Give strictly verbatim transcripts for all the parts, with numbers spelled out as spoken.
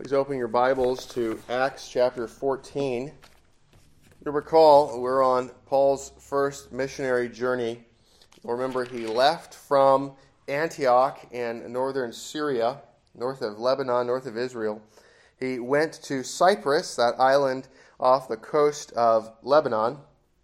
Please open your Bibles to Acts chapter fourteen. You'll recall we're on Paul's first missionary journey. You'll remember he left from Antioch in northern Syria, north of Lebanon, north of Israel. He went to Cyprus, that island off the coast of Lebanon.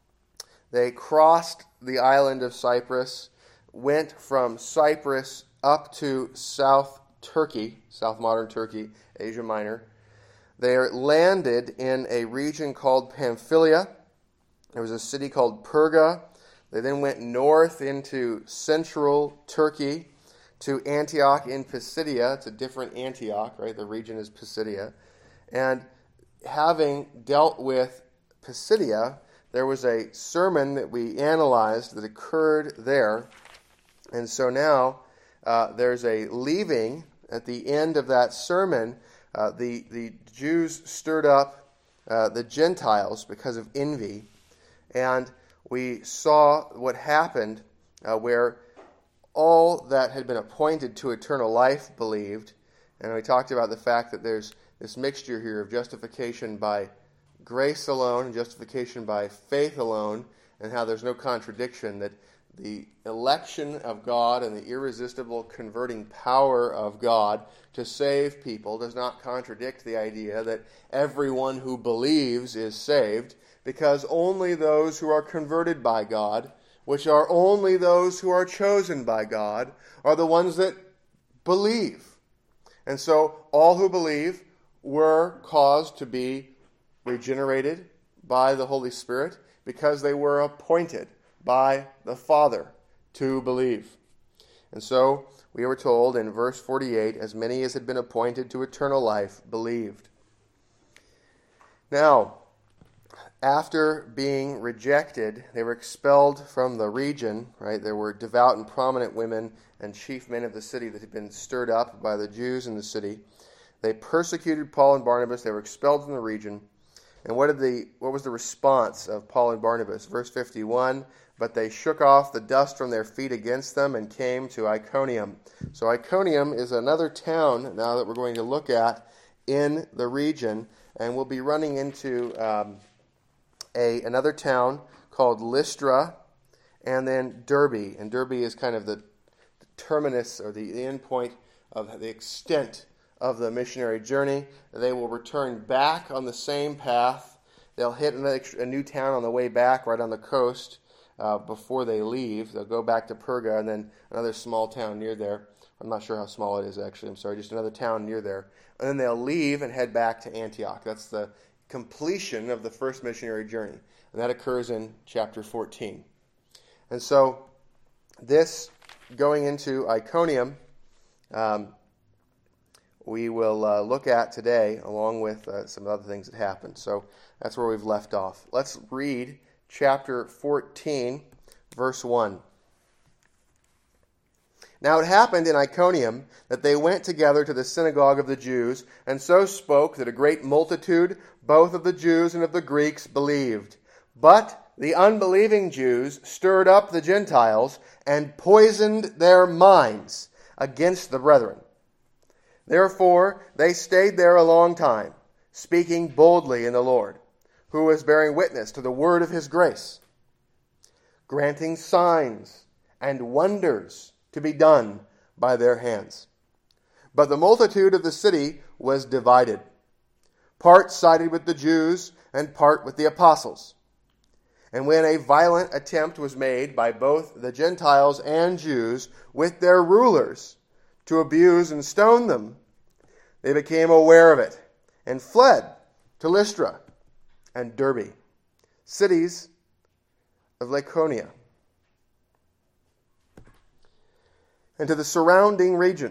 They crossed the island of Cyprus, went from Cyprus up to South Turkey, South modern Turkey, Asia Minor. They landed in a region called Pamphylia. There was a city called Perga. They then went north into central Turkey to Antioch in Pisidia. It's a different Antioch, right? The region is Pisidia. And having dealt with Pisidia, there was a sermon that we analyzed that occurred there. And so now uh, there's a leaving at the end of that sermon. Uh, the, the Jews stirred up uh, the Gentiles because of envy. And we saw what happened uh, where all that had been appointed to eternal life believed. And we talked about the fact that there's this mixture here of justification by grace alone and justification by faith alone, and how there's no contradiction, that the election of God and the irresistible converting power of God to save people does not contradict the idea that everyone who believes is saved, because only those who are converted by God, which are only those who are chosen by God, are the ones that believe. And so all who believe were caused to be regenerated by the Holy Spirit because they were appointed by the Father to believe. And so we were told in verse forty-eight, as many as had been appointed to eternal life believed. Now, after being rejected, they were expelled from the region, right? There were devout and prominent women and chief men of the city that had been stirred up by the Jews in the city. They persecuted Paul and Barnabas. They were expelled from the region. And what did the what was the response of Paul and Barnabas? Verse fifty-one, but they shook off the dust from their feet against them and came to Iconium. So Iconium is another town now that we're going to look at in the region, and we'll be running into um, a another town called Lystra, and then Derbe. And Derbe is kind of the, the terminus or the, the end point of the extent of the missionary journey. They will return back on the same path. They'll hit a new town on the way back, right on the coast, uh, before they leave. They'll go back to Perga, and then another small town near there. I'm not sure how small it is, actually. I'm sorry, just another town near there. And then they'll leave and head back to Antioch. That's the completion of the first missionary journey. And that occurs in chapter fourteen. And so this, going into Iconium, um, we will uh, look at today, along with uh, some other things that happened. So that's where we've left off. Let's read chapter fourteen, verse one. Now it happened in Iconium that they went together to the synagogue of the Jews, and so spoke that a great multitude, both of the Jews and of the Greeks, believed. But the unbelieving Jews stirred up the Gentiles and poisoned their minds against the brethren. Therefore, they stayed there a long time, speaking boldly in the Lord, who was bearing witness to the word of his grace, granting signs and wonders to be done by their hands. But the multitude of the city was divided. Part sided with the Jews and part with the apostles. And when a violent attempt was made by both the Gentiles and Jews with their rulers to abuse and stone them, they became aware of it and fled to Lystra and Derbe, cities of Lycaonia, and to the surrounding region.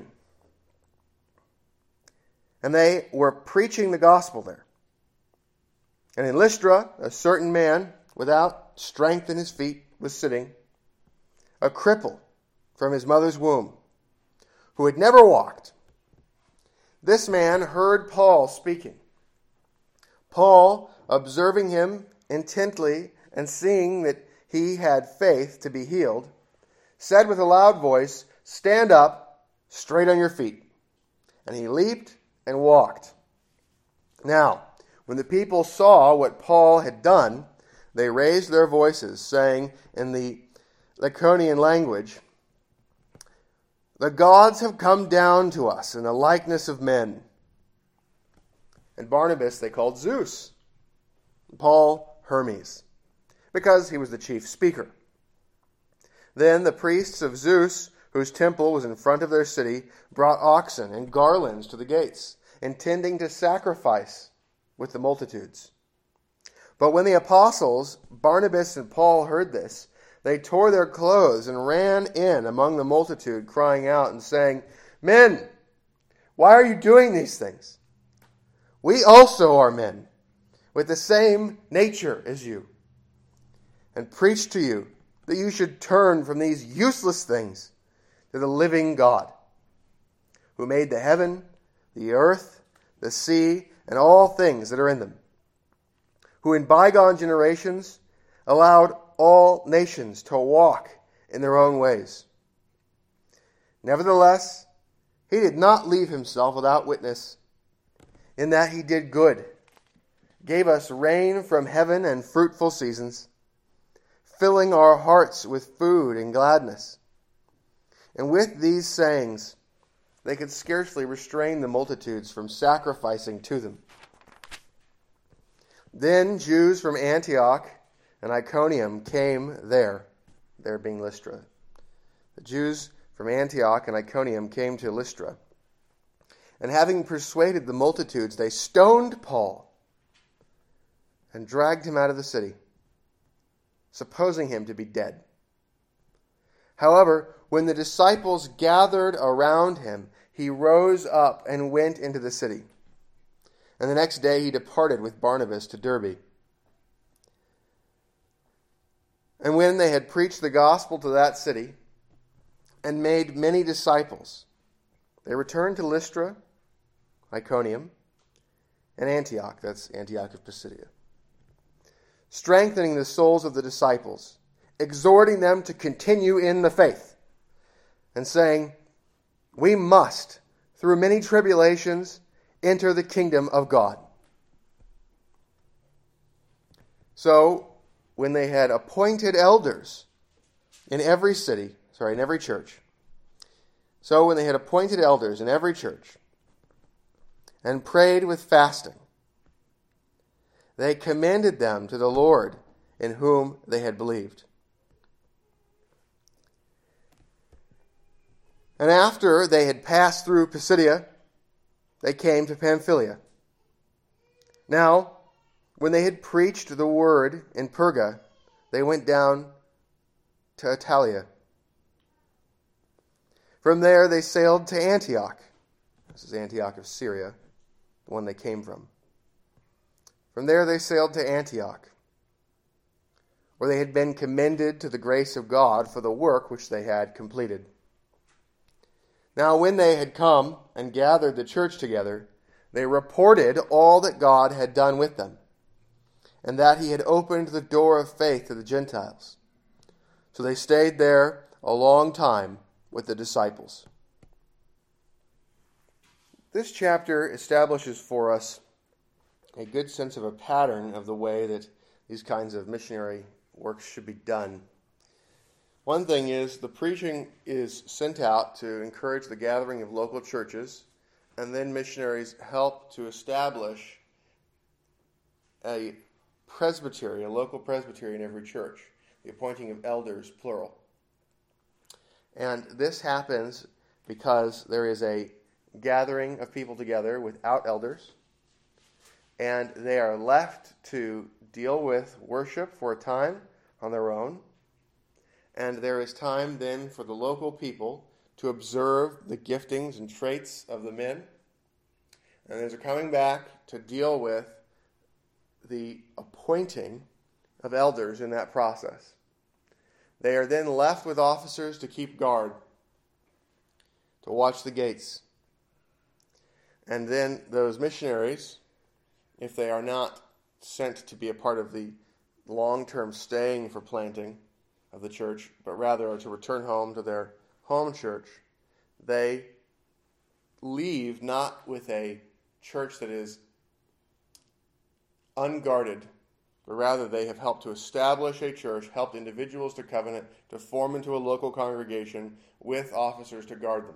And they were preaching the gospel there. And in Lystra, a certain man without strength in his feet was sitting, a cripple from his mother's womb, who had never walked. This man heard Paul speaking. Paul, observing him intently and seeing that he had faith to be healed, said with a loud voice, "Stand up, straight on your feet." And he leaped and walked, Now, when the people saw what Paul had done, they raised their voices, saying in the Lycaonian language, "The gods have come down to us in the likeness of men." And Barnabas they called Zeus, Paul Hermes, because he was the chief speaker. Then the priests of Zeus, whose temple was in front of their city, brought oxen and garlands to the gates, intending to sacrifice with the multitudes. But when the apostles, Barnabas and Paul, heard this, they tore their clothes and ran in among the multitude, crying out and saying, "Men, why are you doing these things? We also are men, with the same nature as you, and preach to you that you should turn from these useless things to the living God, who made the heaven, the earth, the sea, and all things that are in them, who in bygone generations allowed all nations to walk in their own ways. Nevertheless, he did not leave himself without witness, in that he did good, gave us rain from heaven and fruitful seasons, filling our hearts with food and gladness." And with these sayings, they could scarcely restrain the multitudes from sacrificing to them. Then Jews from Antioch and Iconium came there, there being Lystra. The Jews from Antioch and Iconium came to Lystra. And having persuaded the multitudes, they stoned Paul and dragged him out of the city, supposing him to be dead. However, when the disciples gathered around him, he rose up and went into the city. And the next day he departed with Barnabas to Derbe. And when they had preached the gospel to that city and made many disciples, they returned to Lystra, Iconium, and Antioch, that's Antioch of Pisidia, strengthening the souls of the disciples, exhorting them to continue in the faith, and saying, "We must, through many tribulations, enter the kingdom of God." So, when they had appointed elders in every city, sorry, in every church, so when they had appointed elders in every church, and prayed with fasting, they commended them to the Lord in whom they had believed. And after they had passed through Pisidia, they came to Pamphylia. Now, when they had preached the word in Perga, they went down to Attalia. From there they sailed to Antioch. This is Antioch of Syria, the one they came from. From there they sailed to Antioch, where they had been commended to the grace of God for the work which they had completed. Now when they had come and gathered the church together, they reported all that God had done with them, and that he had opened the door of faith to the Gentiles. So they stayed there a long time with the disciples. This chapter establishes for us a good sense of a pattern of the way that these kinds of missionary works should be done. One thing is, the preaching is sent out to encourage the gathering of local churches, and then missionaries help to establish a presbytery, a local presbytery in every church, the appointing of elders, plural. And this happens because there is a gathering of people together without elders, and they are left to deal with worship for a time on their own. And there is time then for the local people to observe the giftings and traits of the men. And as they're coming back to deal with the appointing of elders in that process. They are then left with officers to keep guard, to watch the gates. And then those missionaries, if they are not sent to be a part of the long-term staying for planting of the church, but rather are to return home to their home church, they leave not with a church that is unguarded, but rather they have helped to establish a church, helped individuals to covenant, to form into a local congregation with officers to guard them.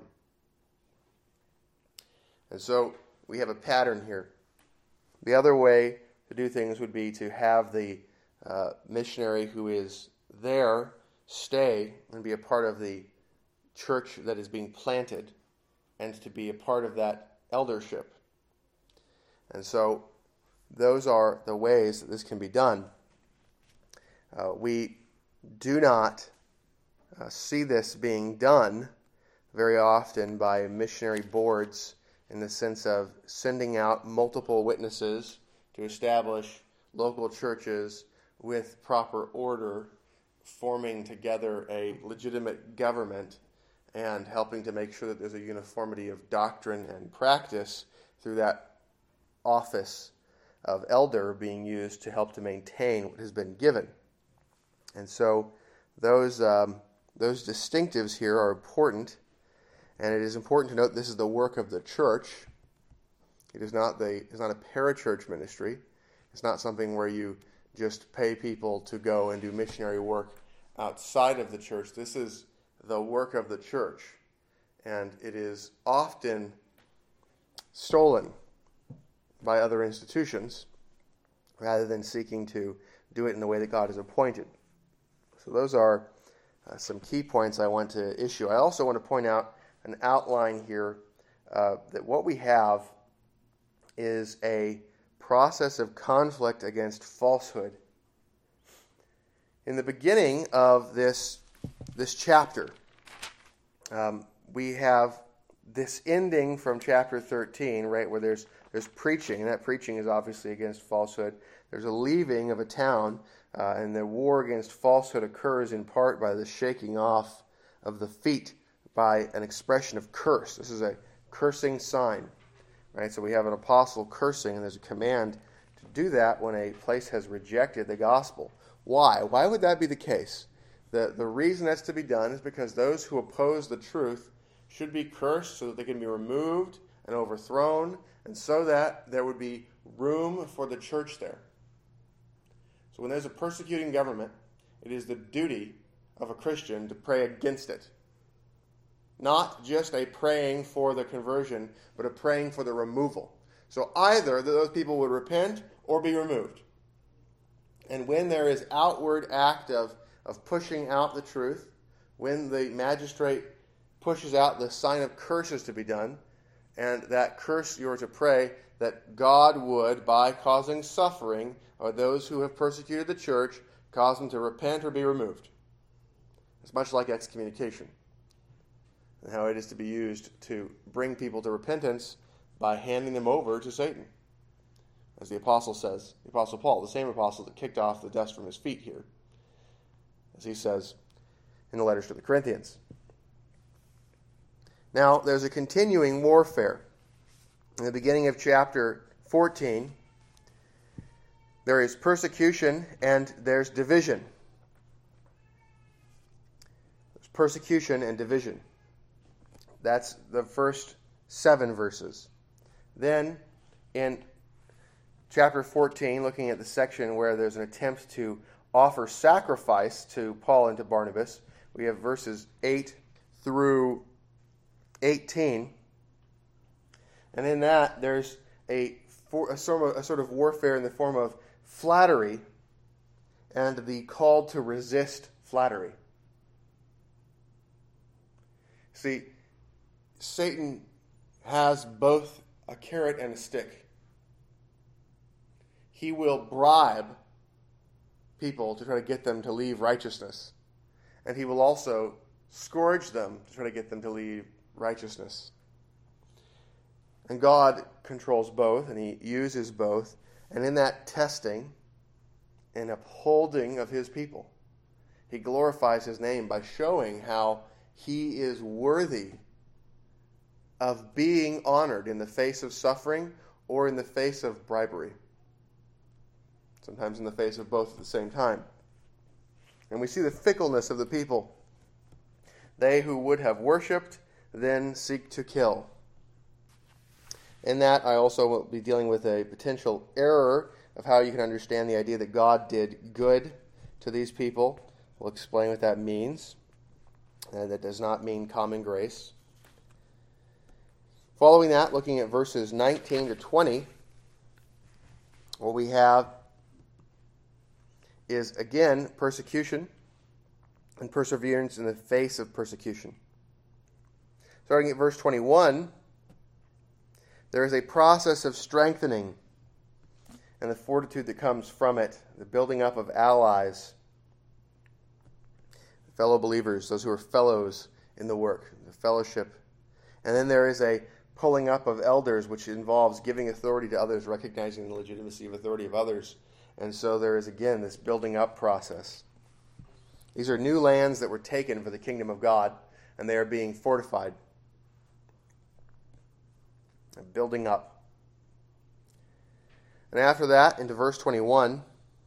And so we have a pattern here. The other way to do things would be to have the uh, missionary who is there stay and be a part of the church that is being planted and to be a part of that eldership. And so those are the ways that this can be done. Uh, we do not uh, see this being done very often by missionary boards in the sense of sending out multiple witnesses to establish local churches with proper order, forming together a legitimate government and helping to make sure that there's a uniformity of doctrine and practice through that office of elder being used to help to maintain what has been given. And so those um, those distinctives here are important, and it is important to note this is the work of the church. It is not the it's not a parachurch ministry. It's not something where you just pay people to go and do missionary work outside of the church. This is the work of the church, and it is often stolen by other institutions rather than seeking to do it in the way that God has appointed. So those are uh, some key points I want to issue. I also want to point out an outline here uh, that what we have is a process of conflict against falsehood. In the beginning of this, this chapter, um, we have this ending from chapter thirteen, right, where there's there's preaching, and that preaching is obviously against falsehood. There's a leaving of a town, uh, and the war against falsehood occurs in part by the shaking off of the feet by an expression of curse. This is a cursing sign, right? So we have an apostle cursing, and there's a command to do that when a place has rejected the gospel. Why? Why would that be the case? The, the reason that's to be done is because those who oppose the truth should be cursed so that they can be removed and overthrown, and so that there would be room for the church there. So when there's a persecuting government, it is the duty of a Christian to pray against it. Not just a praying for the conversion, but a praying for the removal. So either those people would repent or be removed. And when there is outward act of, of pushing out the truth, when the magistrate pushes out the sign of curses to be done, and that curse you are to pray that God would, by causing suffering, or those who have persecuted the church, cause them to repent or be removed. It's much like excommunication, and how it is to be used to bring people to repentance by handing them over to Satan. As the apostle says, the apostle Paul, the same apostle that kicked off the dust from his feet here, as he says in the letters to the Corinthians. Now, there's a continuing warfare. In the beginning of chapter fourteen, there is persecution and there's division. There's persecution and division. That's the first seven verses. Then, in chapter fourteen, looking at the section where there's an attempt to offer sacrifice to Paul and to Barnabas, we have verses eight through eighteen. And in that, there's a, for, a, sort of, a sort of warfare in the form of flattery and the call to resist flattery. See, Satan has both a carrot and a stick. He will bribe people to try to get them to leave righteousness. And he will also scourge them to try to get them to leave righteousness. And God controls both, and he uses both. And in that testing and upholding of his people, he glorifies his name by showing how he is worthy of being honored in the face of suffering or in the face of bribery. Sometimes in the face of both at the same time. And we see the fickleness of the people. They who would have worshipped then seek to kill. In that, I also will be dealing with a potential error of how you can understand the idea that God did good to these people. We'll explain what that means. Uh, that does not mean common grace. Following that, looking at verses nineteen to twenty, what we have is, again, persecution and perseverance in the face of persecution. Starting at verse twenty-one, there is a process of strengthening and the fortitude that comes from it, the building up of allies, fellow believers, those who are fellows in the work, the fellowship. And then there is a pulling up of elders, which involves giving authority to others, recognizing the legitimacy of authority of others. And so there is, again, this building up process. These are new lands that were taken for the kingdom of God, and they are being fortified. And building up. And after that, into verse twenty-one,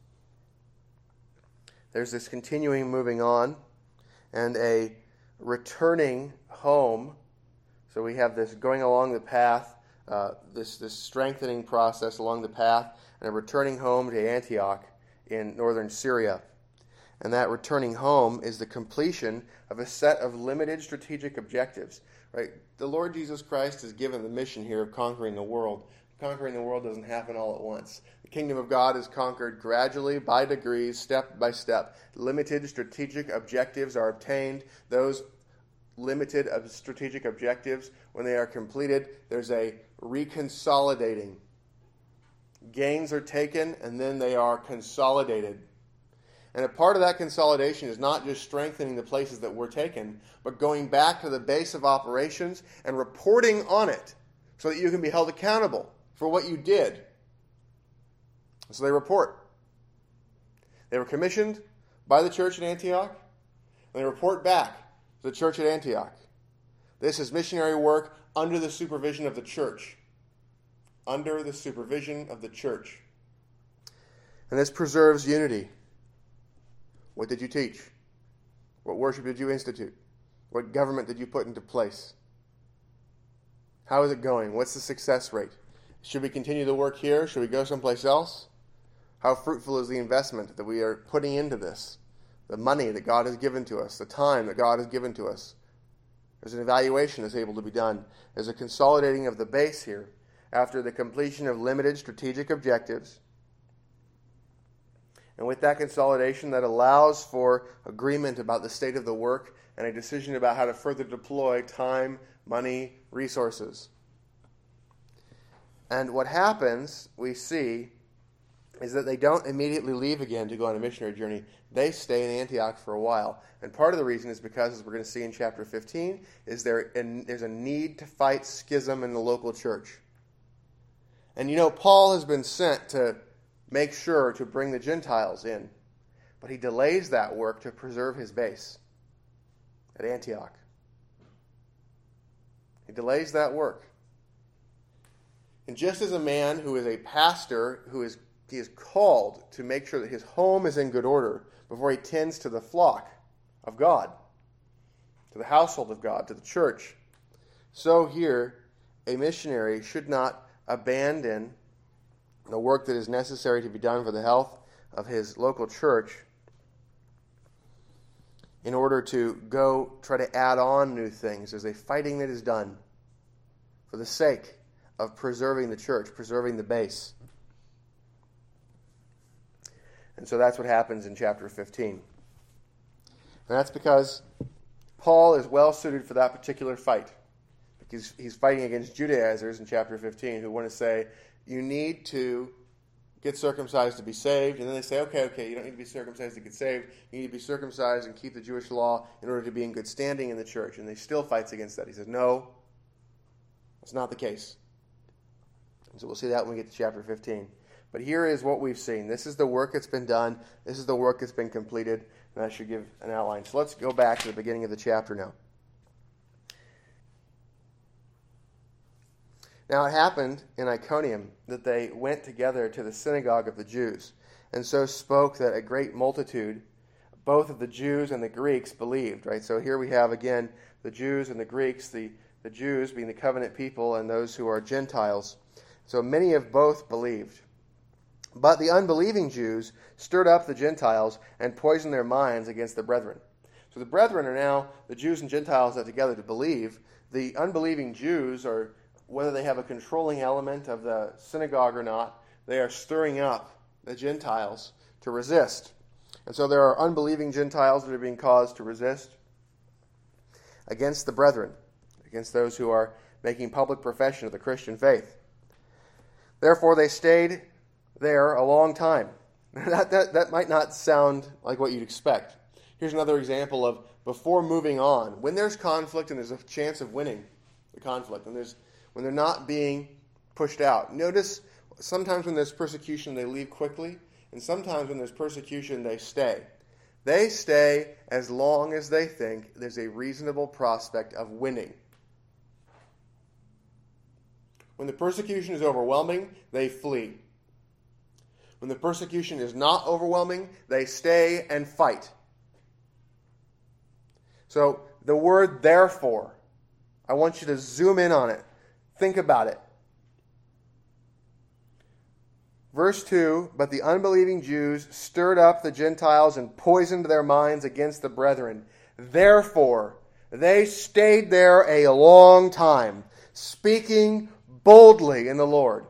there's this continuing moving on, and a returning home. So we have this going along the path, uh, this, this strengthening process along the path, and a returning home to Antioch in northern Syria. And that returning home is the completion of a set of limited strategic objectives. Right? The Lord Jesus Christ has given the mission here of conquering the world. Conquering the world doesn't happen all at once. The kingdom of God is conquered gradually, by degrees, step by step. Limited strategic objectives are obtained. Those limited strategic objectives, when they are completed, there's a reconsolidating. Gains are taken, and then they are consolidated. And a part of that consolidation is not just strengthening the places that were taken, but going back to the base of operations and reporting on it so that you can be held accountable for what you did. So they report. They were commissioned by the church at Antioch, and they report back to the church at Antioch. This is missionary work under the supervision of the church. Under the supervision of the church. And this preserves unity. What did you teach? What worship did you institute? What government did you put into place? How is it going? What's the success rate? Should we continue the work here? Should we go someplace else? How fruitful is the investment that we are putting into this? The money that God has given to us, the time that God has given to us. There's an evaluation that's able to be done. There's a consolidating of the base here after the completion of limited strategic objectives. And with that consolidation, that allows for agreement about the state of the work and a decision about how to further deploy time, money, resources. And what happens, we see, is that they don't immediately leave again to go on a missionary journey. They stay in Antioch for a while. And part of the reason is because, as we're going to see in chapter fifteen, is there there's a need to fight schism in the local church. And you know, Paul has been sent to make sure to bring the Gentiles in. But he delays that work to preserve his base at Antioch. He delays that work. And just as a man who is a pastor, who is he is called to make sure that his home is in good order before he tends to the flock of God, to the household of God, to the church, so here a missionary should not abandon the work that is necessary to be done for the health of his local church in order to go try to add on new things. There's a fighting that is done for the sake of preserving the church, preserving the base. And so that's what happens in chapter fifteen. And that's because Paul is well suited for that particular fight. Because he's fighting against Judaizers in chapter fifteen who want to say, you need to get circumcised to be saved. And then they say, okay, okay, you don't need to be circumcised to get saved. You need to be circumcised and keep the Jewish law in order to be in good standing in the church. And he still fights against that. He says, no, that's not the case. And so we'll see that when we get to chapter fifteen. But here is what we've seen. This is the work that's been done. This is the work that's been completed. And that should give an outline. So let's go back to the beginning of the chapter now. Now it happened in Iconium that they went together to the synagogue of the Jews, and so spoke that a great multitude, both of the Jews and the Greeks, believed. Right. So here we have again the Jews and the Greeks, the, the Jews being the covenant people and those who are Gentiles. So many of both believed. But the unbelieving Jews stirred up the Gentiles and poisoned their minds against the brethren. So the brethren are now the Jews and Gentiles that together to believe. The unbelieving Jews, or whether they have a controlling element of the synagogue or not, they are stirring up the Gentiles to resist. And so there are unbelieving Gentiles that are being caused to resist against the brethren, against those who are making public profession of the Christian faith. Therefore, they stayed there a long time. that, that, that might not sound like what you'd expect. Here's another example of before moving on. When there's conflict and there's a chance of winning the conflict, and there's when they're not being pushed out. Notice sometimes when there's persecution, they leave quickly, and sometimes when there's persecution, they stay. They stay as long as they think there's a reasonable prospect of winning. When the persecution is overwhelming, they flee. When the persecution is not overwhelming, they stay and fight. So the word therefore, I want you to zoom in on it. Think about it. Verse two, but the unbelieving Jews stirred up the Gentiles and poisoned their minds against the brethren. Therefore, they stayed there a long time, speaking boldly in the Lord.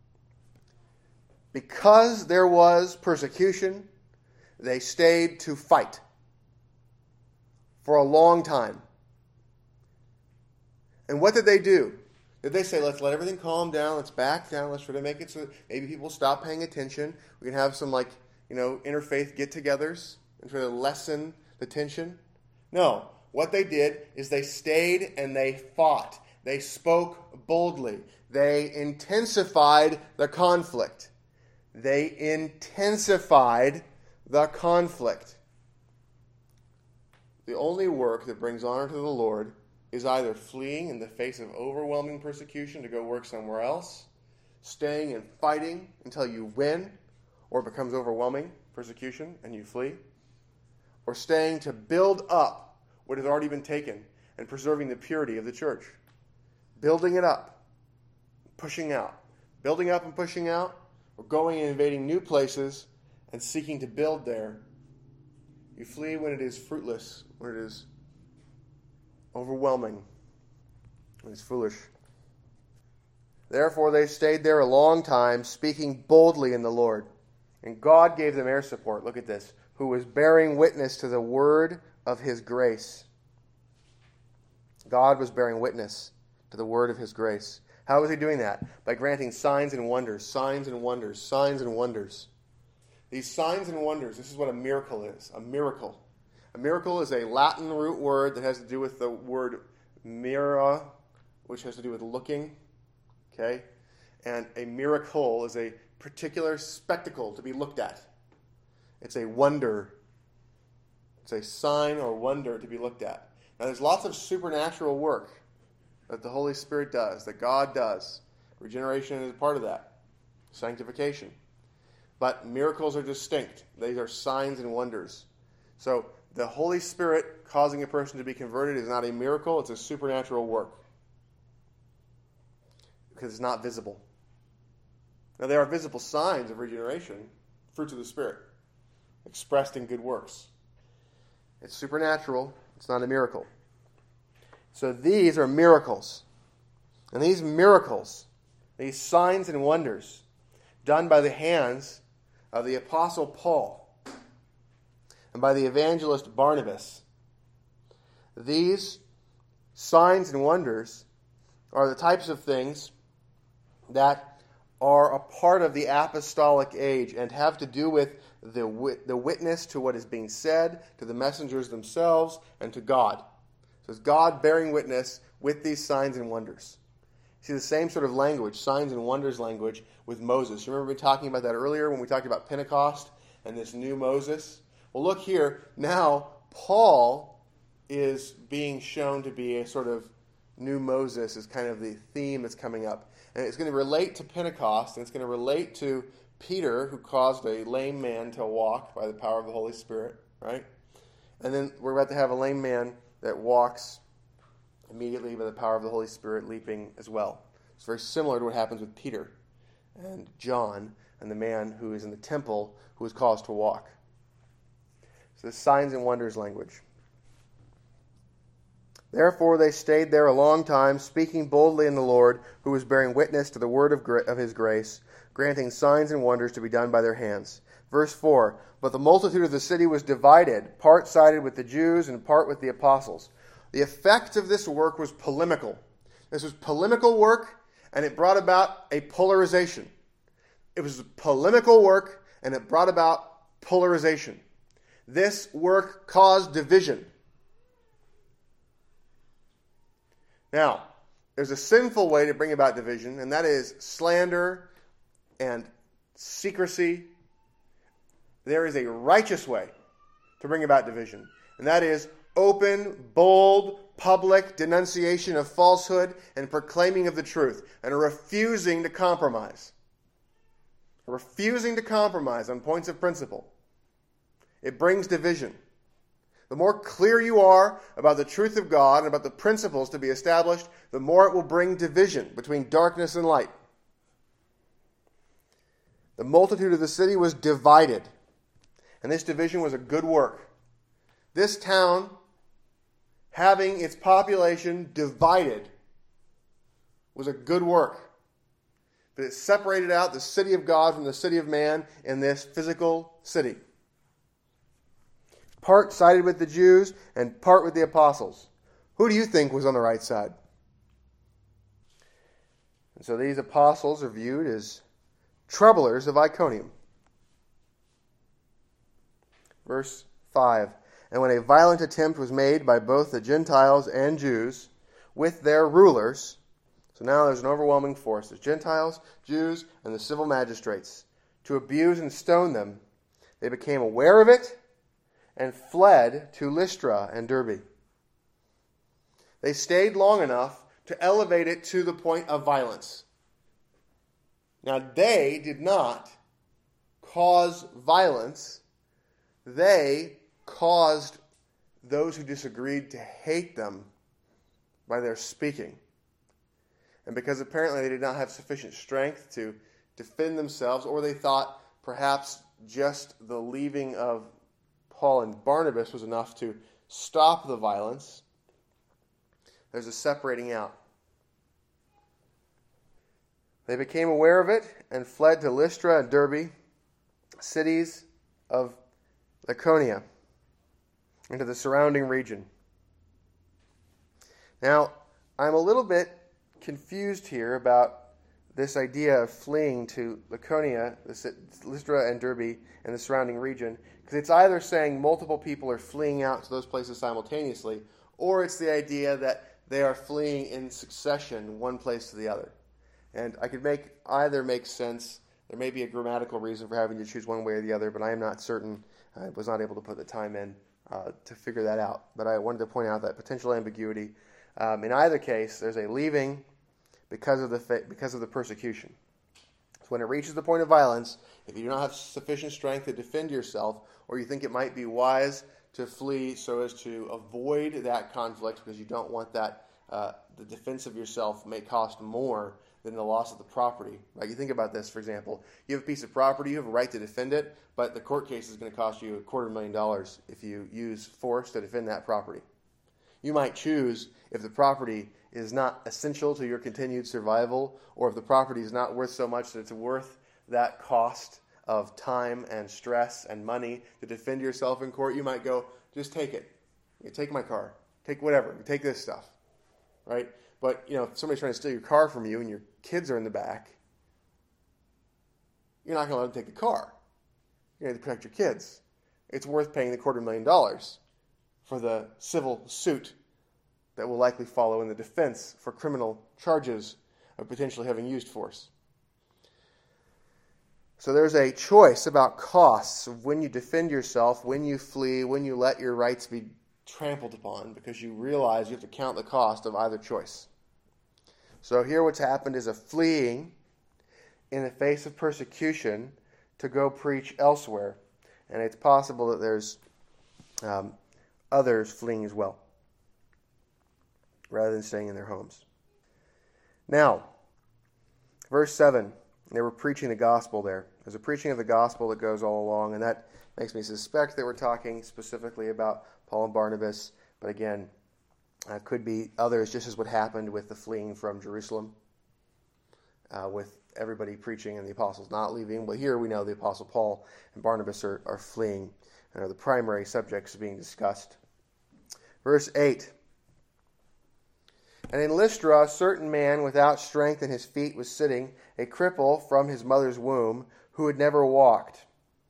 Because there was persecution, they stayed to fight for a long time. And what did they do? Did they say, let's let everything calm down, let's back down, let's try to make it so that maybe people stop paying attention. We can have some, like, you know, interfaith get-togethers and try to lessen the tension? No. What they did is they stayed and they fought. They spoke boldly. They intensified the conflict. They intensified the conflict. The only work that brings honor to the Lord is either fleeing in the face of overwhelming persecution to go work somewhere else, staying and fighting until you win, or it becomes overwhelming persecution and you flee, or staying to build up what has already been taken and preserving the purity of the church. Building it up, pushing out. Building up and pushing out, or going and invading new places and seeking to build there. You flee when it is fruitless, when it is overwhelming, when it's foolish. Therefore they stayed there a long time, speaking boldly in the Lord. And God gave them air support. Look at this. Who was bearing witness to the word of his grace. God was bearing witness to the word of his grace. How was he doing that? By granting signs and wonders, signs and wonders, signs and wonders. These signs and wonders, this is what a miracle is. A miracle. A miracle is a Latin root word that has to do with the word mira, which has to do with looking. Okay? And a miracle is a particular spectacle to be looked at. It's a wonder. It's a sign or wonder to be looked at. Now, there's lots of supernatural work that the Holy Spirit does, that God does. Regeneration is a part of that. Sanctification. But miracles are distinct. They are signs and wonders. So, the Holy Spirit causing a person to be converted is not a miracle, it's a supernatural work. Because it's not visible. Now, there are visible signs of regeneration, fruits of the Spirit, expressed in good works. It's supernatural, it's not a miracle. So these are miracles. And these miracles, these signs and wonders, done by the hands of the Apostle Paul and by the evangelist Barnabas, these signs and wonders are the types of things that are a part of the apostolic age and have to do with the wit- the witness to what is being said, to the messengers themselves, and to God. So it's God bearing witness with these signs and wonders. See the same sort of language, signs and wonders language, with Moses. You remember me talking about that earlier when we talked about Pentecost and this new Moses? Well, look here. Now, Paul is being shown to be a sort of new Moses, is kind of the theme that's coming up. And it's going to relate to Pentecost, and it's going to relate to Peter, who caused a lame man to walk by the power of the Holy Spirit, right? And then we're about to have a lame man that walks immediately by the power of the Holy Spirit, leaping as well. It's very similar to what happens with Peter. and John, and the man who is in the temple who was caused to walk. So this signs and wonders language. Therefore they stayed there a long time, speaking boldly in the Lord, who was bearing witness to the word of, gra- of his grace, granting signs and wonders to be done by their hands. Verse four, but the multitude of the city was divided, part sided with the Jews and part with the apostles. The effect of this work was polemical. This was polemical work, and it brought about a polarization. It was polemical work, and it brought about polarization. This work caused division. Now, there's a sinful way to bring about division, and that is slander and secrecy. There is a righteous way to bring about division, and that is open, bold, public denunciation of falsehood and proclaiming of the truth, and a refusing to compromise. A refusing to compromise on points of principle. It brings division. The more clear you are about the truth of God and about the principles to be established, the more it will bring division between darkness and light. The multitude of the city was divided, and this division was a good work. This town, having its population divided, was a good work. But it separated out the city of God from the city of man in this physical city. Part sided with the Jews and part with the apostles. Who do you think was on the right side? And so these apostles are viewed as troublers of Iconium. Verse five. And when a violent attempt was made by both the Gentiles and Jews with their rulers, so now there's an overwhelming force. There's Gentiles, Jews, and the civil magistrates, to abuse and stone them, they became aware of it and fled to Lystra and Derbe. They stayed long enough to elevate it to the point of violence. Now, they did not cause violence. They caused those who disagreed to hate them by their speaking. And because apparently they did not have sufficient strength to defend themselves, or they thought perhaps just the leaving of Paul and Barnabas was enough to stop the violence, there's a separating out. They became aware of it and fled to Lystra and Derbe, cities of Lycaonia, into the surrounding region. Now, I'm a little bit confused here about this idea of fleeing to Lycaonia, Lystra and Derbe, and the surrounding region, because it's either saying multiple people are fleeing out to those places simultaneously, or it's the idea that they are fleeing in succession, one place to the other. And I could make either make sense. There may be a grammatical reason for having to choose one way or the other, but I am not certain. I was not able to put the time in uh, to figure that out. But I wanted to point out that potential ambiguity. Um, in either case, there's a leaving because of the fa- because of the persecution. So when it reaches the point of violence, if you do not have sufficient strength to defend yourself, or you think it might be wise to flee so as to avoid that conflict because you don't want that uh, the defense of yourself may cost more than the loss of the property. Right? You think about this, for example. You have a piece of property, you have a right to defend it, but the court case is going to cost you a quarter of a million dollars if you use force to defend that property. You might choose, if the property is not essential to your continued survival, or if the property is not worth so much that it's worth that cost of time and stress and money to defend yourself in court, you might go, just take it. You take my car. Take whatever. You take this stuff. Right? But, you know, if somebody's trying to steal your car from you and your kids are in the back, you're not going to let them take the car. You're going to protect your kids. It's worth paying the quarter million dollars for the civil suit that will likely follow in the defense for criminal charges of potentially having used force. So there's a choice about costs of when you defend yourself, when you flee, when you let your rights be trampled upon, because you realize you have to count the cost of either choice. So here what's happened is a fleeing in the face of persecution to go preach elsewhere. And it's possible that there's um, others fleeing as well, rather than staying in their homes. Now, verse seven They were preaching the gospel there. There's a preaching of the gospel that goes all along, and that makes me suspect that we're talking specifically about Paul and Barnabas. But again, uh, could be others, just as what happened with the fleeing from Jerusalem, uh, with everybody preaching and the apostles not leaving. But here we know the apostle Paul and Barnabas are, are fleeing and are the primary subjects being discussed. Verse eight. And in Lystra, a certain man without strength in his feet was sitting, a cripple from his mother's womb, who had never walked.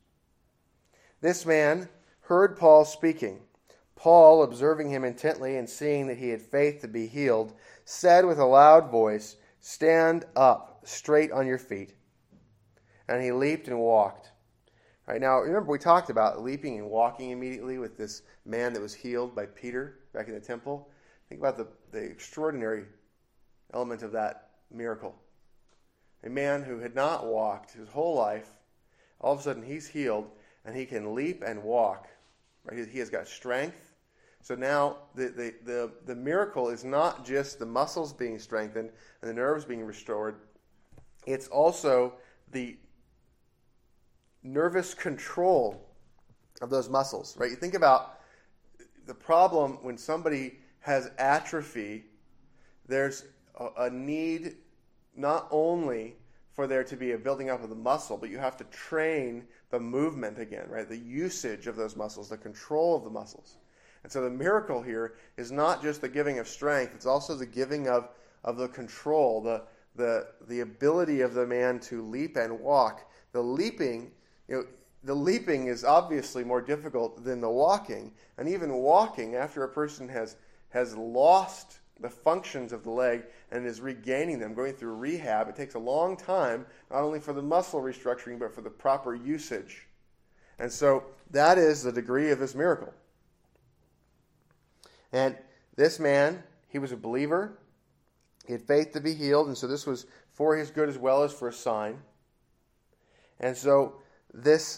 This man heard Paul speaking. Paul, observing him intently and seeing that he had faith to be healed, said with a loud voice, "Stand up, straight on your feet." And he leaped and walked. All right, now, remember we talked about leaping and walking immediately with this man that was healed by Peter back in the temple. Think about the, the extraordinary element of that miracle. A man who had not walked his whole life, all of a sudden he's healed, and he can leap and walk. Right? He has got strength. So now the, the, the, the miracle is not just the muscles being strengthened and the nerves being restored. It's also the nervous control of those muscles. Right? You think about the problem when somebody has atrophy, there's a, a need not only for there to be a building up of the muscle, but you have to train the movement again, right? The usage of those muscles, the control of the muscles. And so the miracle here is not just the giving of strength, it's also the giving of, of the control, the, the, the ability of the man to leap and walk. The leaping, you know, the leaping is obviously more difficult than the walking. And even walking, after a person has has lost the functions of the leg and is regaining them, going through rehab, it takes a long time, not only for the muscle restructuring, but for the proper usage. And so that is the degree of this miracle. And this man, he was a believer. He had faith to be healed, and so this was for his good as well as for a sign. And so this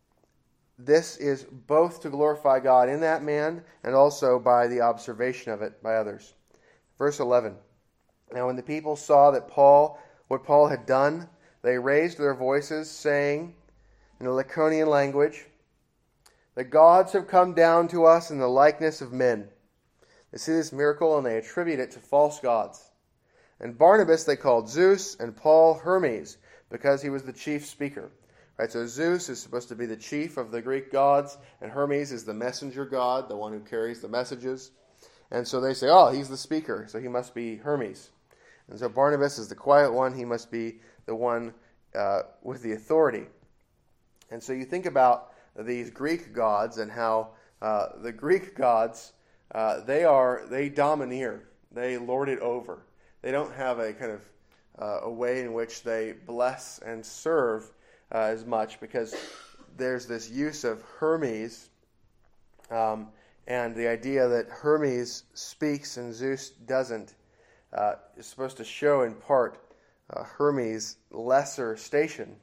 This is both to glorify God in that man and also by the observation of it by others. Verse eleven. Now when the people saw that Paul, what Paul had done, they raised their voices, saying in the Lycaonian language, "The gods have come down to us in the likeness of men." They see this miracle and they attribute it to false gods. And Barnabas they called Zeus, and Paul Hermes, because he was the chief speaker. Right, so Zeus is supposed to be the chief of the Greek gods, and Hermes is the messenger god, the one who carries the messages. And so they say, oh, he's the speaker, so he must be Hermes. And so Barnabas is the quiet one, he must be the one uh, with the authority. And so you think about these Greek gods and how uh, the Greek gods, uh, they are, they domineer, they lord it over. They don't have a kind of uh, a way in which they bless and serve Uh, as much, because there's this use of Hermes um, and the idea that Hermes speaks and Zeus doesn't uh, is supposed to show in part uh, Hermes' lesser station.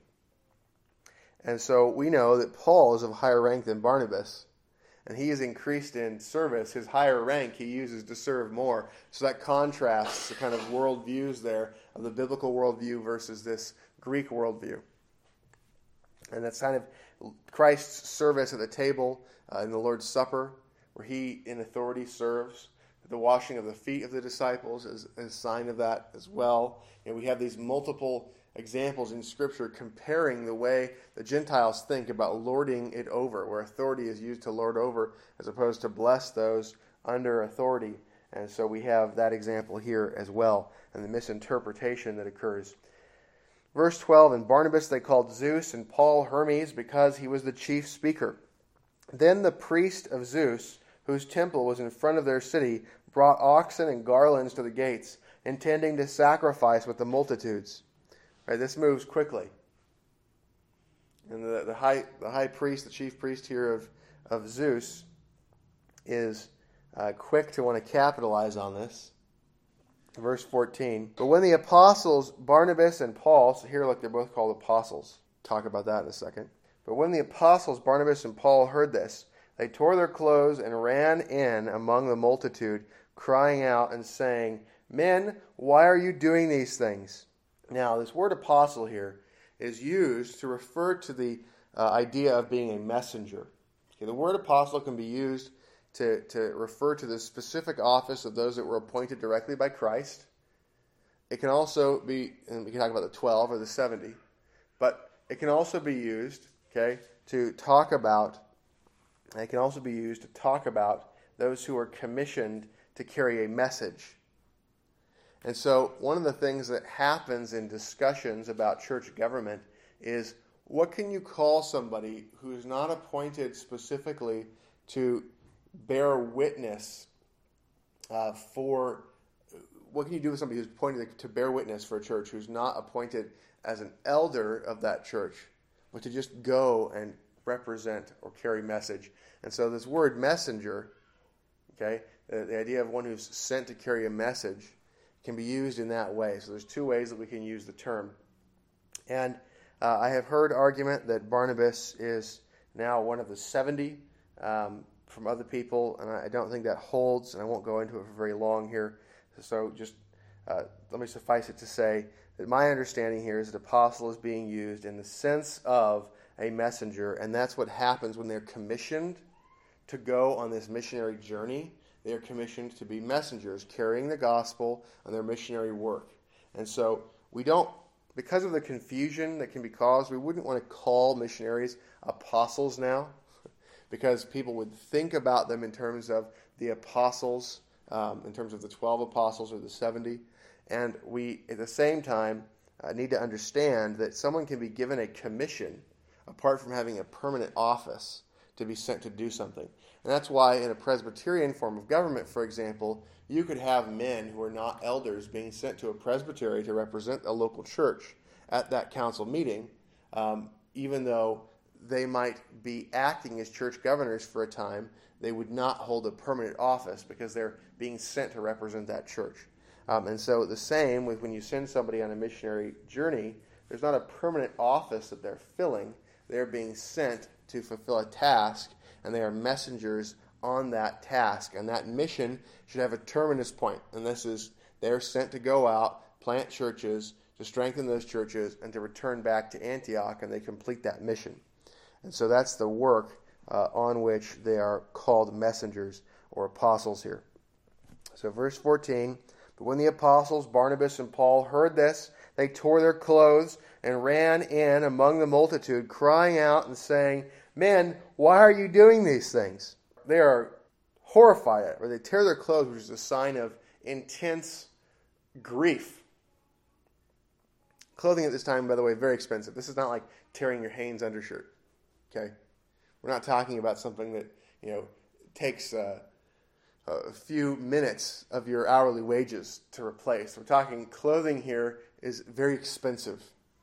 And so we know that Paul is of higher rank than Barnabas, and he is increased in service. His higher rank he uses to serve more. So that contrasts the kind of worldviews there of the biblical worldview versus this Greek worldview. And that's kind of Christ's service at the table uh, in the Lord's Supper, where he in authority serves. The washing of the feet of the disciples is, is a sign of that as well. And we have these multiple examples in Scripture comparing the way the Gentiles think about lording it over, where authority is used to lord over as opposed to bless those under authority. And so we have that example here as well, and the misinterpretation that occurs. Verse twelve, and Barnabas they called Zeus, and Paul Hermes, because he was the chief speaker. Then the priest of Zeus, whose temple was in front of their city, brought oxen and garlands to the gates, intending to sacrifice with the multitudes. Right, this moves quickly. And the, the high the high priest, the chief priest here of, of Zeus, is uh, quick to want to capitalize on this. Verse fourteen. But when the apostles, Barnabas and Paul, so here look, they're both called apostles. Talk about that in a second. But when the apostles, Barnabas and Paul, heard this, they tore their clothes and ran in among the multitude, crying out and saying, "Men, why are you doing these things?" Now, this word apostle here is used to refer to the uh, idea of being a messenger. Okay, the word apostle can be used to, to refer to the specific office of those that were appointed directly by Christ. It can also be, and we can talk about the twelve or the seventy, but it can also be used, okay, to talk about, it can also be used to talk about those who are commissioned to carry a message. And so one of the things that happens in discussions about church government is, what can you call somebody who is not appointed specifically to bear witness uh, for, what can you do with somebody who's appointed to bear witness for a church, who's not appointed as an elder of that church, but to just go and represent or carry message? And so this word messenger, okay, the, the idea of one who's sent to carry a message, can be used in that way. So there's two ways that we can use the term. And uh, I have heard argument that Barnabas is now one of the seventy um, from other people, and I don't think that holds, and I won't go into it for very long here. So just uh, let me suffice it to say that my understanding here is that apostle is being used in the sense of a messenger, and that's what happens when they're commissioned to go on this missionary journey. They are commissioned to be messengers, carrying the gospel on their missionary work. And so we don't, because of the confusion that can be caused, we wouldn't want to call missionaries apostles now, because people would think about them in terms of the apostles, um, in terms of the twelve apostles or the seventy. And we, at the same time, uh, need to understand that someone can be given a commission, apart from having a permanent office, to be sent to do something. And that's why in a Presbyterian form of government, for example, you could have men who are not elders being sent to a presbytery to represent a local church at that council meeting, um, even though they might be acting as church governors for a time. They would not hold a permanent office because they're being sent to represent that church. Um, and so the same with when you send somebody on a missionary journey, there's not a permanent office that they're filling. They're being sent to fulfill a task, and they are messengers on that task. And that mission should have a terminus point. And this is, they're sent to go out, plant churches, to strengthen those churches, and to return back to Antioch, and they complete that mission. And so that's the work uh, on which they are called messengers or apostles here. So verse fourteen, but when the apostles Barnabas and Paul heard this, they tore their clothes and ran in among the multitude, crying out and saying, "Men, why are you doing these things?" They are horrified, or they tear their clothes, which is a sign of intense grief. Clothing at this time, by the way, very expensive. This is not like tearing your Hanes undershirt. Okay, we're not talking about something that, you know, takes uh, a few minutes of your hourly wages to replace. We're talking clothing here is very expensive.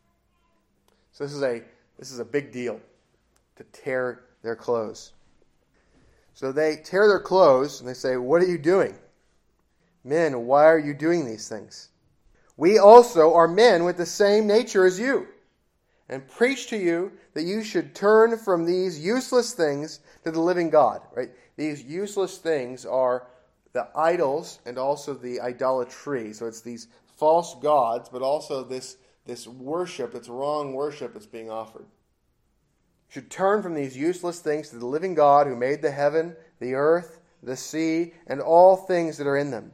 So this is a this is a big deal, to tear their clothes. So they tear their clothes and they say, "What are you doing? Men, why are you doing these things? We also are men with the same nature as you, and preach to you that you should turn from these useless things to the living God." Right? These useless things are the idols and also the idolatry. So it's these false gods, but also this, this worship, that's wrong worship that's being offered. You should turn from these useless things to the living God who made the heaven, the earth, the sea, and all things that are in them.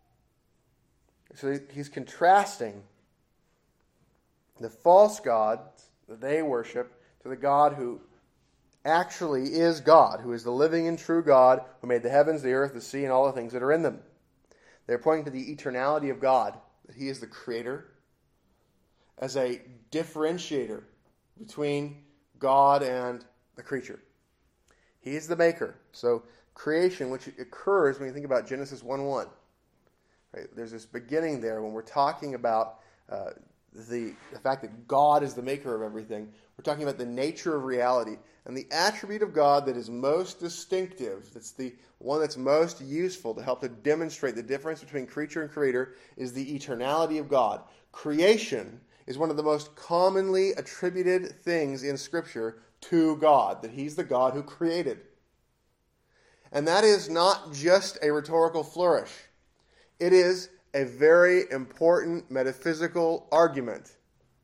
So he's contrasting the false gods that they worship to the God who actually is God, who is the living and true God, who made the heavens, the earth, the sea, and all the things that are in them. They're pointing to the eternality of God, that He is the Creator, as a differentiator between God and the creature. He is the Maker. So creation, which occurs when you think about Genesis one one. Right? There's this beginning there when we're talking about uh, the, the fact that God is the maker of everything. We're talking about the nature of reality. And the attribute of God that is most distinctive, that's the one that's most useful to help to demonstrate the difference between creature and creator, is the eternality of God. Creation is one of the most commonly attributed things in Scripture to God, that He's the God who created. And that is not just a rhetorical flourish. It is a very important metaphysical argument.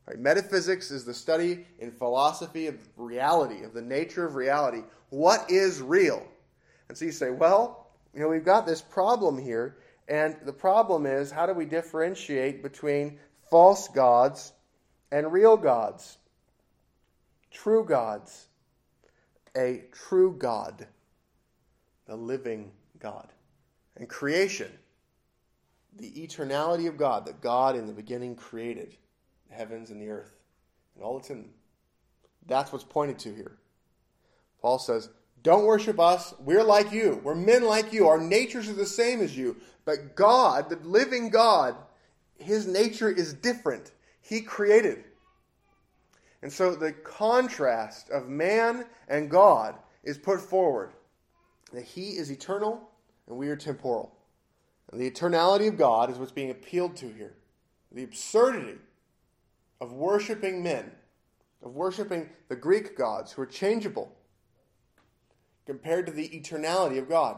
Right? Metaphysics is the study in philosophy of reality, of the nature of reality. What is real? And so you say, well, you know, we've got this problem here, and the problem is, how do we differentiate between false gods and real gods? True gods. A true God. The living God. And creation. The eternality of God, that God in the beginning created the heavens and the earth and all that's in them. That's what's pointed to here. Paul says, don't worship us. We're like you. We're men like you. Our natures are the same as you. But God, the living God, his nature is different. He created. And so the contrast of man and God is put forward. That he is eternal and we are temporal. And the eternality of God is what's being appealed to here. The absurdity of worshiping men, of worshiping the Greek gods who are changeable, compared to the eternality of God.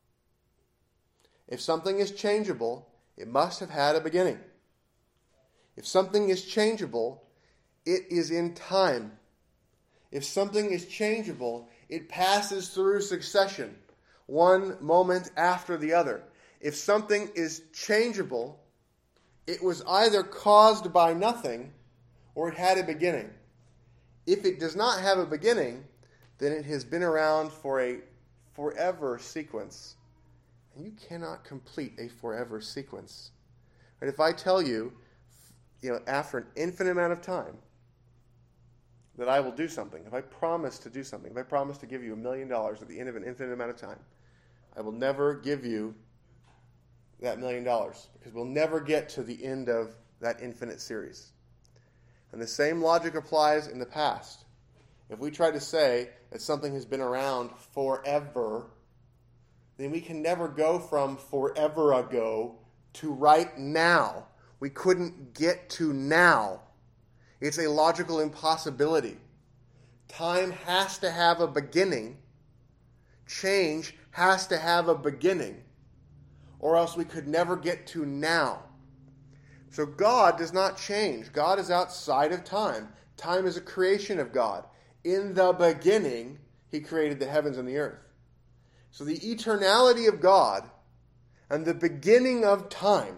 If something is changeable, it must have had a beginning. If something is changeable, it is in time. If something is changeable, it passes through succession, one moment after the other. If something is changeable, it was either caused by nothing or it had a beginning. If it does not have a beginning, then it has been around for a forever sequence. And you cannot complete a forever sequence. But if I tell you, you know, after an infinite amount of time, that I will do something, if I promise to do something, if I promise to give you a million dollars at the end of an infinite amount of time, I will never give you that million dollars, because we'll never get to the end of that infinite series. And the same logic applies in the past. If we try to say that something has been around forever, then we can never go from forever ago to right now. We couldn't get to now. It's a logical impossibility. Time has to have a beginning. Change has to have a beginning. Or else we could never get to now. So God does not change. God is outside of time. Time is a creation of God. In the beginning, he created the heavens and the earth. So the eternality of God and the beginning of time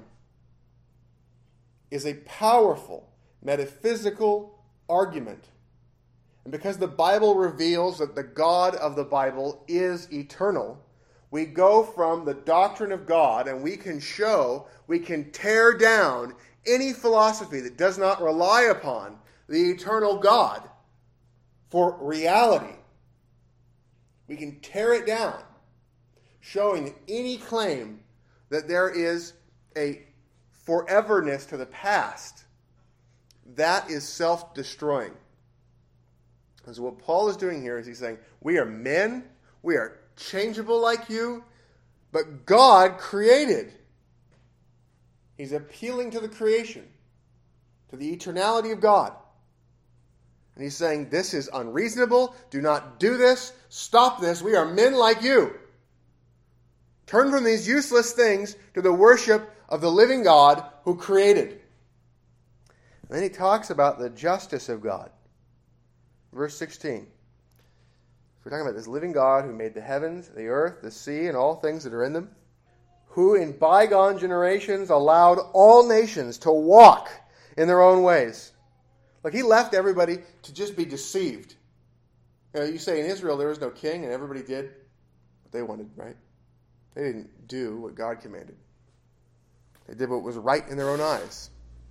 is a powerful metaphysical argument. And because the Bible reveals that the God of the Bible is eternal, we go from the doctrine of God and we can show, we can tear down any philosophy that does not rely upon the eternal God for reality. We can tear it down, showing that any claim that there is a foreverness to the past, that is self-destroying. And so what Paul is doing here is he's saying, we are men, we are changeable like you, but God created. He's appealing to the creation, to the eternality of God. And he's saying, this is unreasonable. Do not do this. Stop this. We are men like you. Turn from these useless things to the worship of the living God who created. And then he talks about the justice of God. Verse sixteen. We're talking about this living God who made the heavens, the earth, the sea, and all things that are in them, who in bygone generations allowed all nations to walk in their own ways. Like he left everybody to just be deceived. You know, you say in Israel there was no king and everybody did what they wanted, right? They didn't do what God commanded. They did what was right in their own eyes.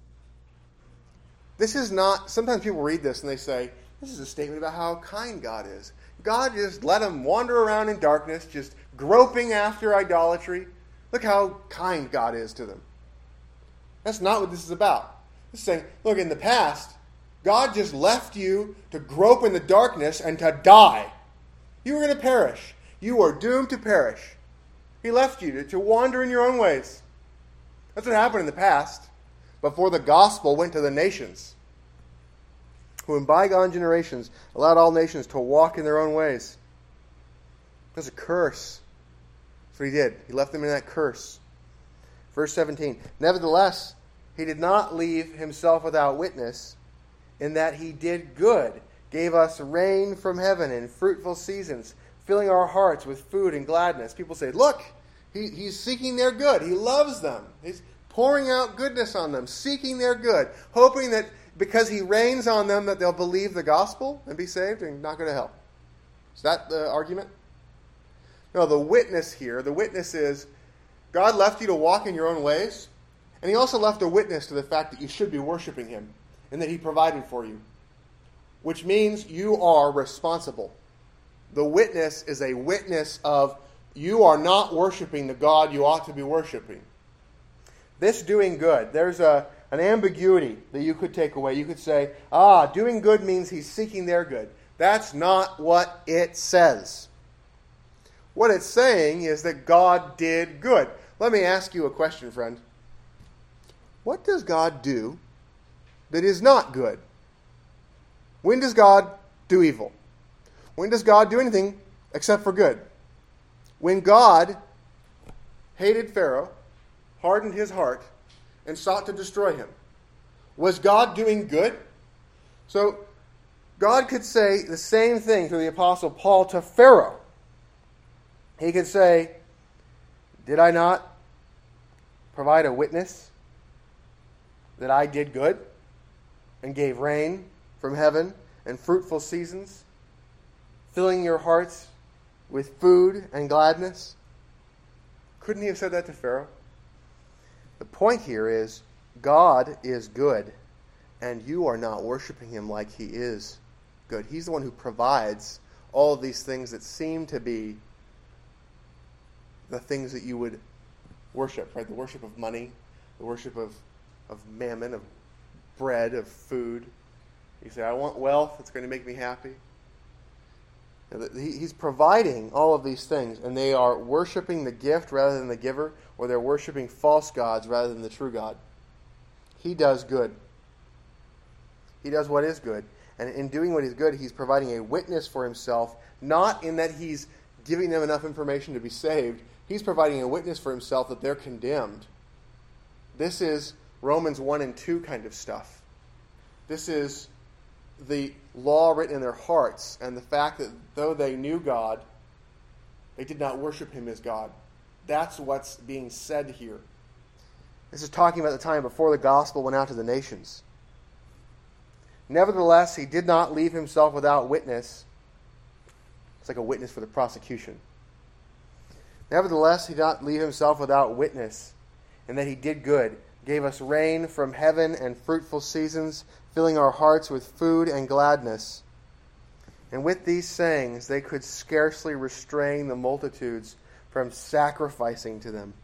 This is not, sometimes people read this and they say, this is a statement about how kind God is. God just let them wander around in darkness, just groping after idolatry. Look how kind God is to them. That's not what this is about. This is saying, look, in the past, God just left you to grope in the darkness and to die. You were going to perish. You are doomed to perish. He left you to, to wander in your own ways. That's what happened in the past, before the gospel went to the nations, who in bygone generations allowed all nations to walk in their own ways. That's a curse. That's what he did. He left them in that curse. Verse seventeen. Nevertheless, he did not leave himself without witness, in that he did good, gave us rain from heaven and fruitful seasons, filling our hearts with food and gladness. People say, look, he, he's seeking their good. He loves them. He's pouring out goodness on them, seeking their good, hoping that because he rains on them that they'll believe the gospel and be saved and not go to hell. Is that the argument? No, the witness here, the witness is God left you to walk in your own ways, and he also left a witness to the fact that you should be worshiping him and that he provided for you, which means you are responsible. The witness is a witness of you are not worshiping the God you ought to be worshiping. This doing good, there's a, an ambiguity that you could take away. You could say, ah, doing good means he's seeking their good. That's not what it says. What it's saying is that God did good. Let me ask you a question, friend. What does God do that is not good? When does God do evil? When does God do anything except for good? When God hated Pharaoh, hardened his heart, and sought to destroy him, was God doing good? So God could say the same thing through the Apostle Paul to Pharaoh. He could say, did I not provide a witness that I did good and gave rain from heaven and fruitful seasons, filling your hearts with food and gladness? Couldn't he have said that to Pharaoh? The point here is God is good, and you are not worshiping him like he is good. He's the one who provides all of these things that seem to be the things that you would worship, right? The worship of money, the worship of, of mammon, of bread, of food. You say, I want wealth, it's going to make me happy. He's providing all of these things, and they are worshiping the gift rather than the giver, or they're worshiping false gods rather than the true God. He does good. He does what is good. And in doing what is good, he's providing a witness for himself, not in that he's giving them enough information to be saved. He's providing a witness for himself that they're condemned. This is Romans one and two kind of stuff. This is the law written in their hearts, and the fact that though they knew God, they did not worship him as God. That's what's being said here. This is talking about the time before the gospel went out to the nations. Nevertheless, he did not leave himself without witness. It's like a witness for the prosecution. Nevertheless, he did not leave himself without witness, in that he did good, gave us rain from heaven and fruitful seasons, filling our hearts with food and gladness. And with these sayings, they could scarcely restrain the multitudes from sacrificing to them.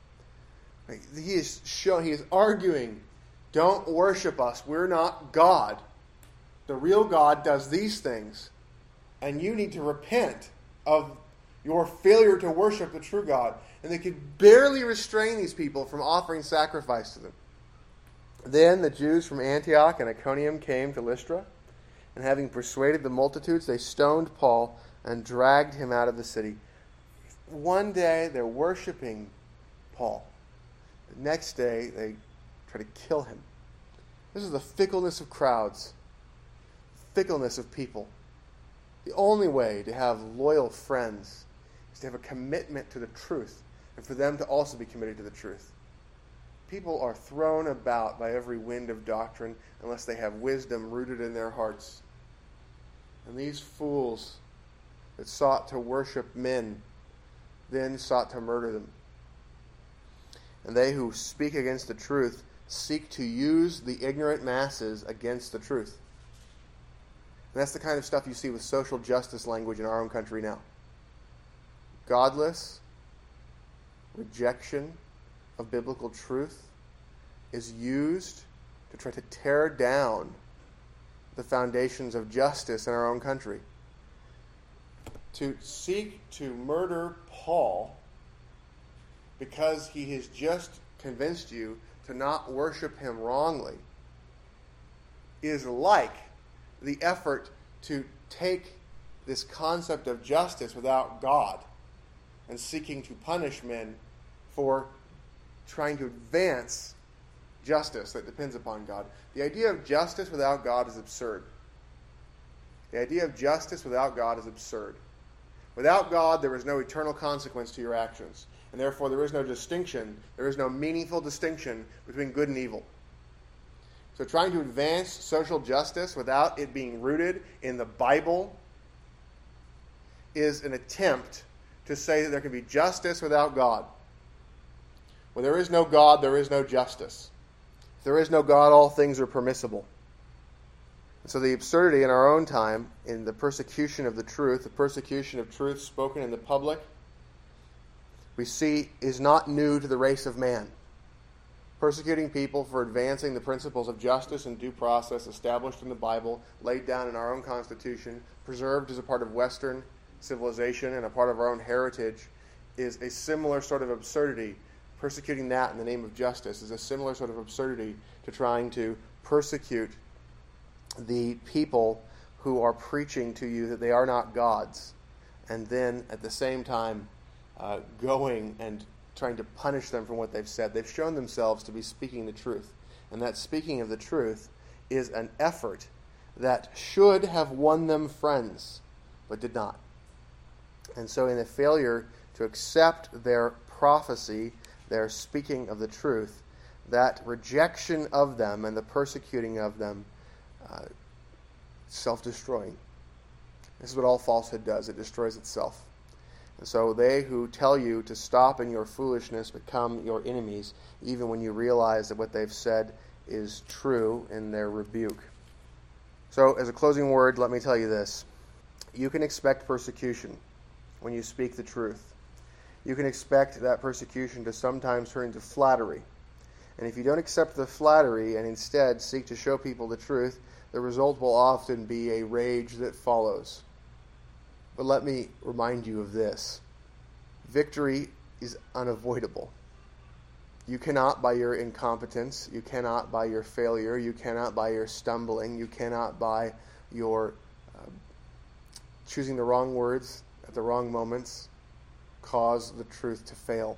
He is showing, he is arguing, don't worship us. We're not God. The real God does these things. And you need to repent of your failure to worship the true God. And they could barely restrain these people from offering sacrifice to them. Then the Jews from Antioch and Iconium came to Lystra, and having persuaded the multitudes, they stoned Paul and dragged him out of the city. One day they're worshiping Paul. The next day they try to kill him. This is the fickleness of crowds, fickleness of people. The only way to have loyal friends is to have a commitment to the truth, and for them to also be committed to the truth. People are thrown about by every wind of doctrine unless they have wisdom rooted in their hearts. And these fools that sought to worship men then sought to murder them. And they who speak against the truth seek to use the ignorant masses against the truth. And that's the kind of stuff you see with social justice language in our own country now. Godless rejection of biblical truth is used to try to tear down the foundations of justice in our own country. To seek to murder Paul because he has just convinced you to not worship him wrongly is like the effort to take this concept of justice without God and seeking to punish men for trying to advance justice that depends upon God. The idea of justice without God is absurd. The idea of justice without God is absurd. Without God, there is no eternal consequence to your actions. And therefore, there is no distinction, there is no meaningful distinction between good and evil. So trying to advance social justice without it being rooted in the Bible is an attempt to say that there can be justice without God. Where there is no God, there is no justice. If there is no God, all things are permissible. And so the absurdity in our own time, in the persecution of the truth, the persecution of truth spoken in the public, we see is not new to the race of man. Persecuting people for advancing the principles of justice and due process established in the Bible, laid down in our own Constitution, preserved as a part of Western civilization and a part of our own heritage, is a similar sort of absurdity. Persecuting that in the name of justice is a similar sort of absurdity to trying to persecute the people who are preaching to you that they are not gods, and then at the same time uh, going and trying to punish them for what they've said. They've shown themselves to be speaking the truth. And that speaking of the truth is an effort that should have won them friends, but did not. And so in the failure to accept their prophecy, their speaking of the truth, that rejection of them and the persecuting of them, uh, self-destroying. This is what all falsehood does. It destroys itself. And so they who tell you to stop in your foolishness become your enemies, even when you realize that what they've said is true in their rebuke. So as a closing word, let me tell you this. You can expect persecution when you speak the truth. You can expect that persecution to sometimes turn into flattery. And if you don't accept the flattery and instead seek to show people the truth, the result will often be a rage that follows. But let me remind you of this. Victory is unavoidable. You cannot by your incompetence, you cannot by your failure, you cannot by your stumbling, you cannot by your uh, choosing the wrong words at the wrong moments cause the truth to fail.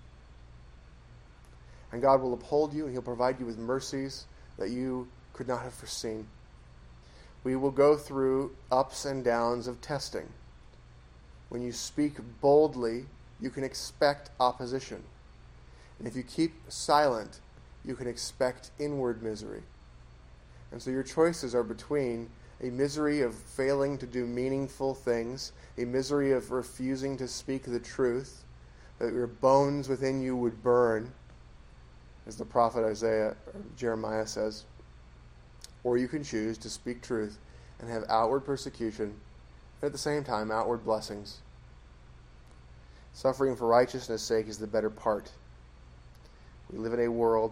And God will uphold you and He'll provide you with mercies that you could not have foreseen. We will go through ups and downs of testing. When you speak boldly, you can expect opposition. And if you keep silent, you can expect inward misery. And so your choices are between a misery of failing to do meaningful things, a misery of refusing to speak the truth, that your bones within you would burn, as the prophet Isaiah or Jeremiah says, or you can choose to speak truth and have outward persecution, and at the same time outward blessings. Suffering for righteousness' sake is the better part. We live in a world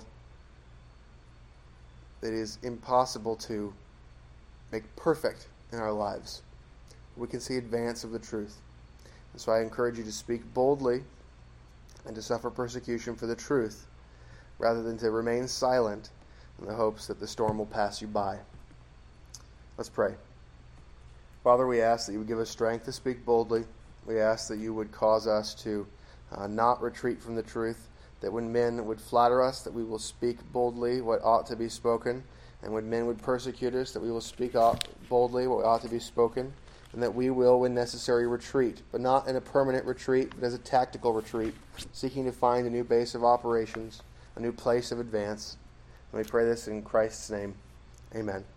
that is impossible to make perfect in our lives. We can see advance of the truth. And so I encourage you to speak boldly and to suffer persecution for the truth, rather than to remain silent in the hopes that the storm will pass you by. Let's pray. Father, we ask that you would give us strength to speak boldly. We ask that you would cause us to uh, not retreat from the truth, that when men would flatter us, that we will speak boldly what ought to be spoken, and when men would persecute us, that we will speak out boldly what ought to be spoken, and that we will, when necessary, retreat, but not in a permanent retreat, but as a tactical retreat, seeking to find a new base of operations, a new place of advance. And we pray this in Christ's name. Amen.